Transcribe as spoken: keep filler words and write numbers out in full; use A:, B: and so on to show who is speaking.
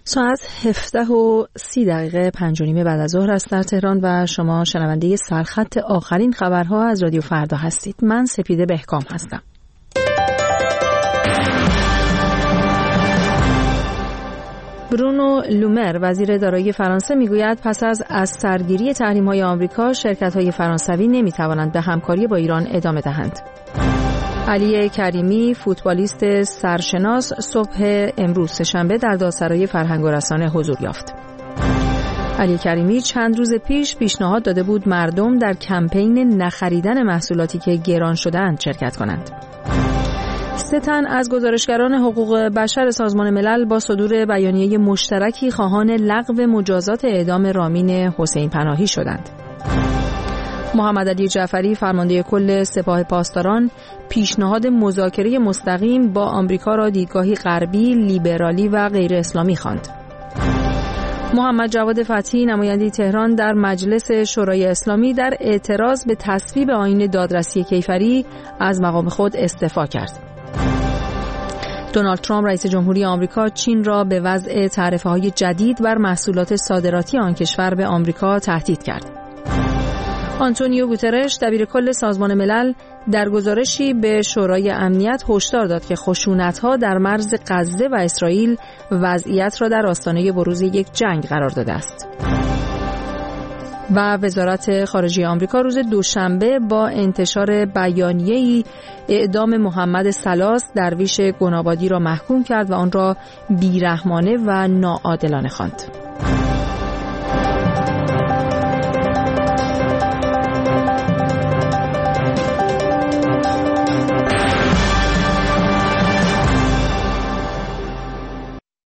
A: ساعت هفده و سی دقیقه پنج و نیم بعد از ظهر است در تهران و شما شنونده سرخط آخرین خبرها از رادیو فردا هستید. من سپیده بهکام هستم. برونو لومر وزیر دارایی فرانسه میگوید پس از از سرگیری تحریم‌های آمریکا شرکت‌های فرانسوی نمی‌توانند به همکاری با ایران ادامه دهند. علی کریمی فوتبالیست سرشناس صبح امروز سه‌شنبه در دادسرای فرهنگ و رسانه حضور یافت. علی کریمی چند روز پیش پیشنهاد داده بود مردم در کمپین نخریدن محصولاتی که گران شده‌اند شرکت کنند. سه تن از گزارشگران حقوق بشر سازمان ملل با صدور بیانیه مشترکی خواهان لغو مجازات اعدام رامین حسین پناهی شدند. محمد علی جعفری فرمانده کل سپاه پاسداران پیشنهاد مذاکره مستقیم با آمریکا را دیدگاهی غربی، لیبرالی و غیر اسلامی خواند. محمد جواد فتحی نماینده تهران در مجلس شورای اسلامی در اعتراض به تصویب آیین دادرسی کیفری از مقام خود استعفا کرد. دونالد ترامپ رئیس جمهوری آمریکا چین را به وضع تعرفه‌های جدید بر محصولات صادراتی آن کشور به آمریکا تهدید کرد. آنتونیو گوترش دبیر کل سازمان ملل در گزارشی به شورای امنیت هشدار داد که خشونت‌ها در مرز غزه و اسرائیل وضعیت را در آستانه بروز یک جنگ قرار داده است. و وزارت خارجه آمریکا روز دوشنبه با انتشار بیانیه‌ای اعدام محمد سلاس درویش گنابادی را محکوم کرد و آن را بیرحمانه و ناعادلانه خواند.